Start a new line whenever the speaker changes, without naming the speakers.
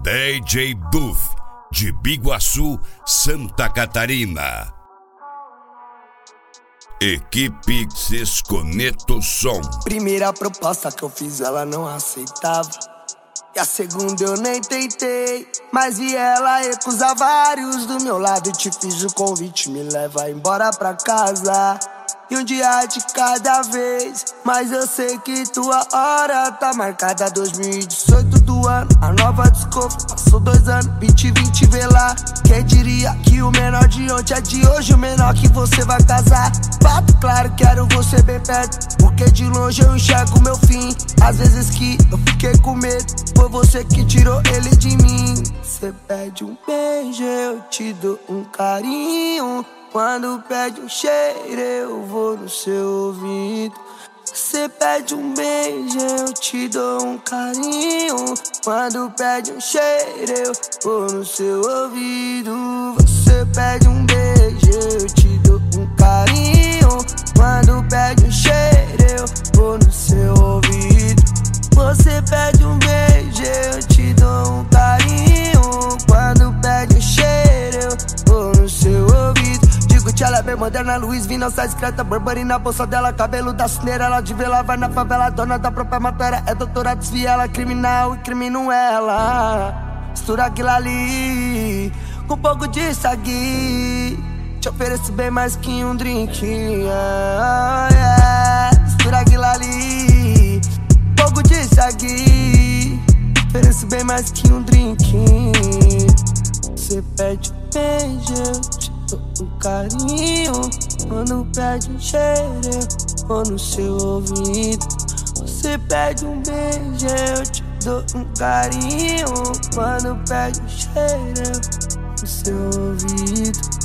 DJ Buff, de Biguaçu, Santa Catarina. Equipe Sesconeto Som.
Primeira proposta que eu fiz, ela não aceitava. E a segunda eu nem tentei, mas vi ela recusar vários do meu lado. E te fiz o convite, me leva embora pra casa. E um dia de cada vez, mas eu sei que tua hora tá marcada. 2018 do ano, a nova desculpa. Passou 2 anos, 2020 vê lá. Quem diria que o menor de ontem é de hoje o menor que você vai casar. Fato claro, quero você bem perto, porque de longe eu enxergo meu fim. Às vezes que eu fiquei com medo, foi você que tirou ele de mim. Você pede um beijo, eu te dou um carinho. Quando pede um cheiro, eu vou no seu ouvido. Você pede um beijo, eu te dou um carinho. Quando pede um cheiro, eu vou no seu ouvido. Você pede um beijo, eu te dou um carinho. Quando pede um cheiro, eu vou no seu ouvido. Você pede um beijo, eu te dou um carinho. Quando pede um cheiro, eu vou no seu ouvido. Ela é bem moderna, Luiz V, não sai discreta. Burberry na bolsa dela, cabelo da cineira. Ela de vela, vai na favela, dona da própria matéria. É doutora, desvia ela, criminal e crimino ela. Mistura aquilo ali com um pouco de sagui. Te ofereço bem mais que um drink, Mistura aquilo ali, pouco de sagui. Ofereço bem mais que um drink. Você pede um beijo, um carinho. Quando pede um cheiro, eu vou no seu ouvido. Você pede um beijo, eu te dou um carinho. Quando pede um cheiro, eu vou no seu ouvido.